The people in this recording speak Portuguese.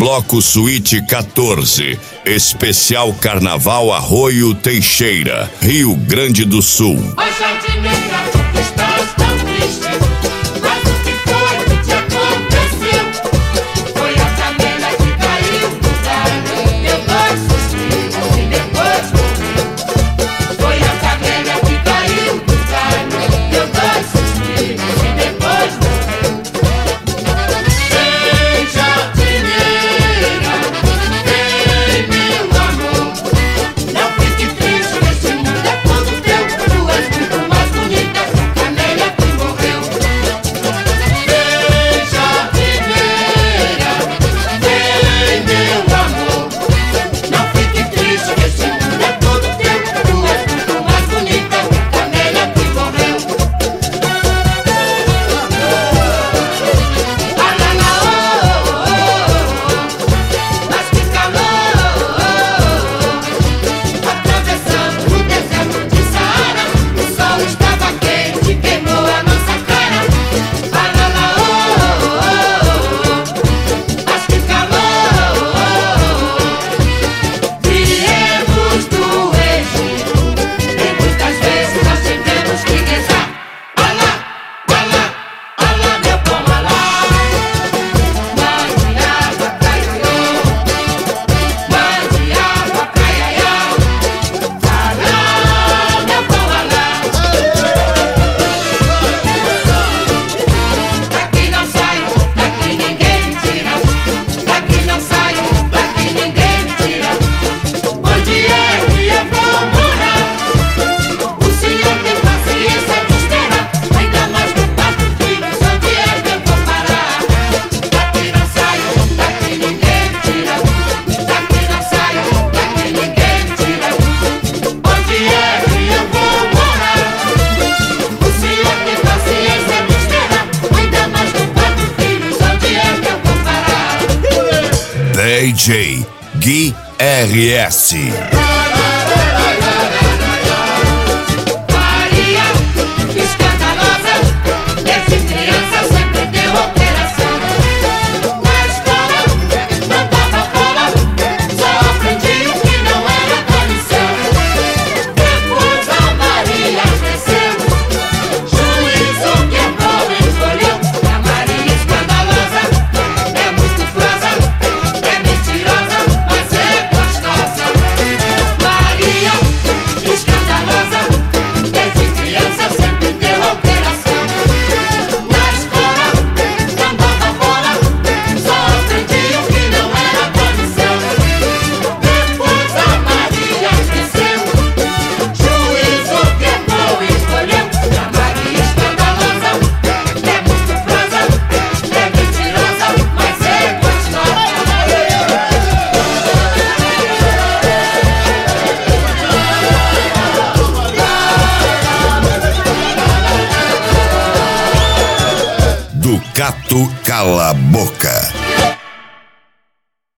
Bloco Suíte 14, especial Carnaval Arroio Teixeira, Rio Grande do Sul. Oi, jardineira, estás tão triste, mas o que foi que te aconteceu? Foi a canela que caiu do galho, deu 2 suspiros e depois morreu. Foi a canela que caiu do galho, deu 2 suspiros e depois morreu. Vem, jardineira, vem, meu amor, não fique triste, esse mundo é todo teu. Tu és muito mais bonita que a canela que morreu. Vem, jardineira, vem, meu amor, não fique triste, esse mundo é todo teu. Tu és muito mais bonita que a canela que morreu. Ah, lá, lá, oh, oh, oh, mas que calor, atravessando o deserto de Saara, o sol estava quente, queimou a nossa cara. Ah, lá, lá, oh, oh, oh, mas que calor, viemos do Egito e muitas vezes nós tivemos que rezar. Alá, alá, alá, meu bom alá, mãe de água pra ioiô, mãe de água pra iaiá. Alá, meu bom alá, daqui não saio, daqui ninguém me tira, daqui não saio, daqui ninguém me tira. Onde é que eu vou morar? O senhor tem paciência de esperar, ainda mais com 4 filhos, onde é que eu vou parar? Daqui não saio, daqui ninguém me tira, daqui não saio, daqui ninguém me tira. Onde é que eu vou morar? O senhor tem paciência de esperar, ainda mais com 4 filhos, onde é que eu vou parar? DJ Gui RS. Maria, escandalosa, desde criança sempre deu operação. Na escola, não dava bola, só aprendi o que não era da lição. Depois a Maria cresceu, juízo que é bom escolheu. A Maria escandalosa, é musculosa, é mentirosa, mas é gostosa. Maria escandalosa, desde criança sempre deu operação. Na escola, não dava bola, só aprendi o que não era da lição. Depois a Maria cresceu, juízo que é bom escolheu. A Maria escandalosa, é musculosa, é mentirosa, mas é gostosa. Ducato Cala Boca.